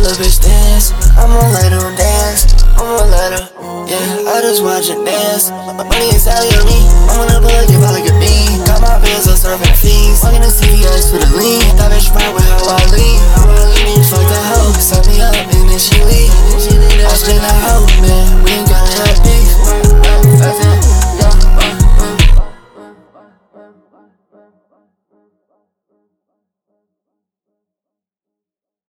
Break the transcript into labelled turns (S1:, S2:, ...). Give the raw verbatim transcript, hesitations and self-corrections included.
S1: little bitch dance. I'ma let her dance, I'ma let her. Yeah, I just watch her dance. Money is out on me, I'm gonna pull up, give out like a bean. Got my bills on serving fees, walking the C V S for the lean. That bitch ride with how I lean. How I lean, fuck the hoe, suck me up and then she leave. I spin the hoe, man, we ain't gotta have beef.